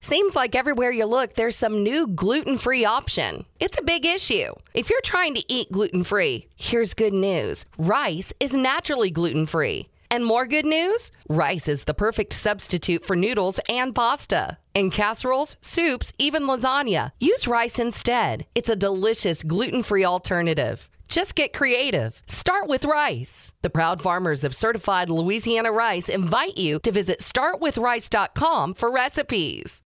Seems like everywhere you look, there's some new gluten-free option. It's a big issue. If you're trying to eat gluten-free, here's good news. Rice is naturally gluten-free. And more good news? Rice is the perfect substitute for noodles and pasta. In casseroles, soups, even lasagna, use rice instead. It's a delicious gluten-free alternative. Just get creative. Start with rice. The proud farmers of certified Louisiana rice invite you to visit startwithrice.com for recipes.